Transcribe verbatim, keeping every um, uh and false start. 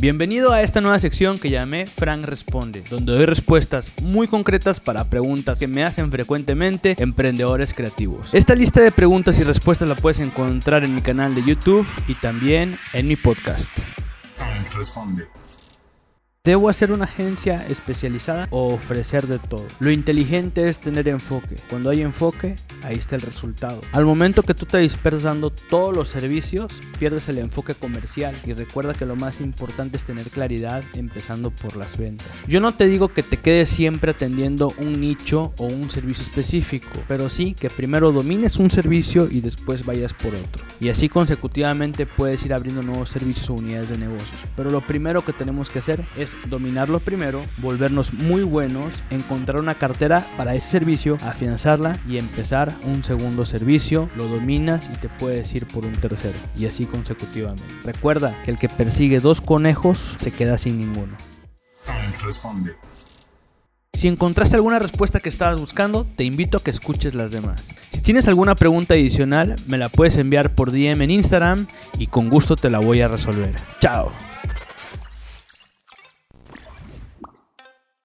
Bienvenido a esta nueva sección que llamé Frank Responde, donde doy respuestas muy concretas para preguntas que me hacen frecuentemente emprendedores creativos. Esta lista de preguntas y respuestas la puedes encontrar en mi canal de YouTube y también en mi podcast. Frank Responde. ¿Debo hacer una agencia especializada o ofrecer de todo? Lo inteligente es tener enfoque. Cuando hay enfoque, ahí está el resultado. Al momento que tú te dispersas dando todos los servicios, pierdes el enfoque comercial. Y recuerda que lo más importante es tener claridad, empezando por las ventas. Yo no te digo que te quedes siempre atendiendo un nicho o un servicio específico, pero sí que primero domines un servicio y después vayas por otro. Y así consecutivamente puedes ir abriendo nuevos servicios o unidades de negocios. Pero lo primero que tenemos que hacer es dominarlo primero, volvernos muy buenos, encontrar una cartera para ese servicio, afianzarla y empezar un segundo servicio, lo dominas y te puedes ir por un tercero y así consecutivamente. Recuerda que el que persigue dos conejos se queda sin ninguno. Frank Responde. Si encontraste alguna respuesta que estabas buscando, te invito a que escuches las demás. Si tienes alguna pregunta adicional, me la puedes enviar por D M en Instagram y con gusto te la voy a resolver. ¡Chao!